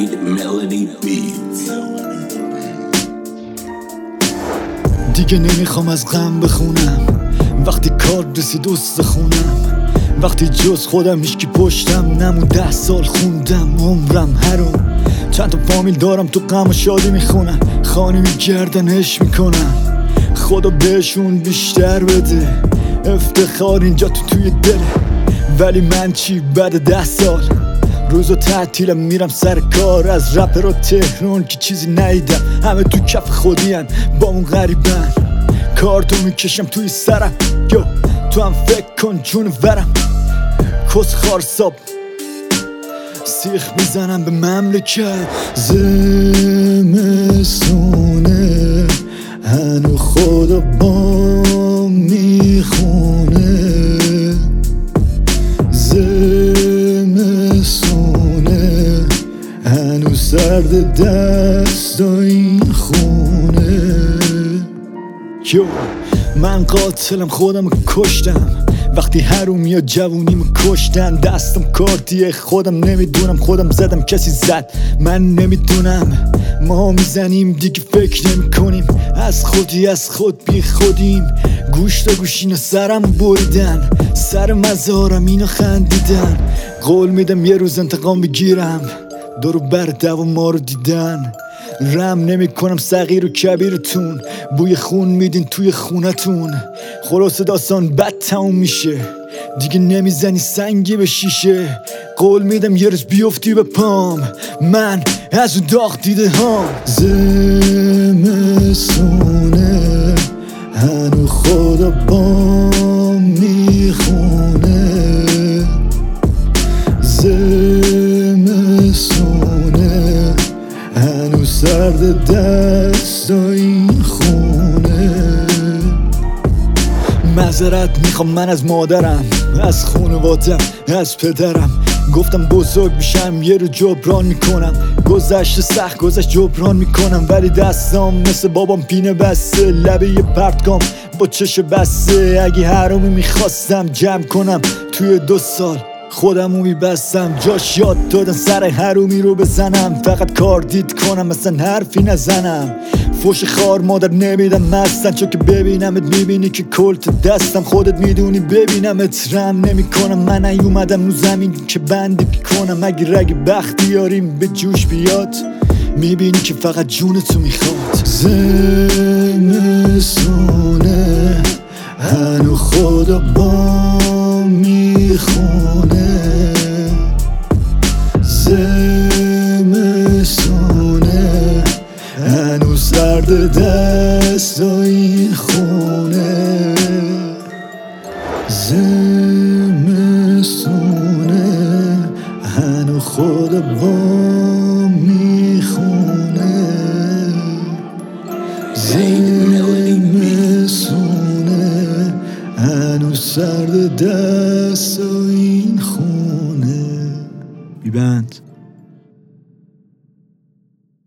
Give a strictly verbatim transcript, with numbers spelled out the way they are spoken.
Zaid Melody Beats. دیگه نمیخوام از غم بخونم وقتی کار رسید استخونم، وقتی جز خودم هیچکی پشتم نمون. ده سال خوندم عمرم هرون، چند تا فامیل دارم تو غم و شادی میخونن، خانه میگردنش میکنن. خدا بهشون بیشتر بده، افتخار اینجا تو توی دله. ولی من چی بعد ده سال روز و تعطیلم میرم سر کار. از رپ رو تهران که چیزی نیدم، همه تو کف خودیم با اون غریبن. کارتو میکشم توی سرم، یو تو هم فکر کن جون ورم. کس خارساب سیخ میزنم به مملکت. زمستونه هنو خدا با میخونه، زمستونه هنو سرد دست و این خونه. یو من قاتلم خودم کشتم، وقتی هرو میاد جوونیمو کشتن. دستم کارتیه خودم نمیدونم، خودم زدم کسی زد من نمیدونم. ما میزنیم دیگه فکر نمی کنیم، از خودی از خود بی خودیم. گوش تا گوش اینو سرم بریدن، سر مزارم اینو خندیدن. قول میدم یه روز انتقام بگیرم، دورو بر دو ما رو دیدن. رم نمی کنم صغیر و کبیرتون، بوی خون میدین توی خونتون. خلاص داستان بد تموم میشه، دیگه نمیزنی سنگی به شیشه. قول میدم یه روز بیفتی به پام، من از اون داغ دیده هام. زمستونه هنو خدا با میخونه، زمستونه هنو سرد دست و این خونه. معذرت میخوام من از مادرم، از خانوادم، از پدرم. گفتم بزرگ میشم یه رو جبران میکنم، گذشت سخت گذشت جبران میکنم. ولی دستام مثل بابام پینه بسته، لبه یه پرتگام با چش بسته. اگه هرمی میخواستم جمع کنم توی دو سال خودمو میبستم. جاش یاد دادن سر هرومی رو بزنم، فقط کار دید کنم مثلا حرفی نزنم. فوش خار مادر نمیدم مستن، چون که ببینمت میبینی که کلت دستم. خودت میدونی ببینمت رم نمی کنم، من نیومدم رو زمین که بندی کنم. اگه رگ بختیاریم به جوش بیاد، میبینی که فقط جونتو میخواد. زمستونه هنو خدا با میخونه، زمستونه هنو سرد دست و این خونه. زمستونه هنو خدا با میخونه، زمستونه هنو سرد دست و این خونه. بیبند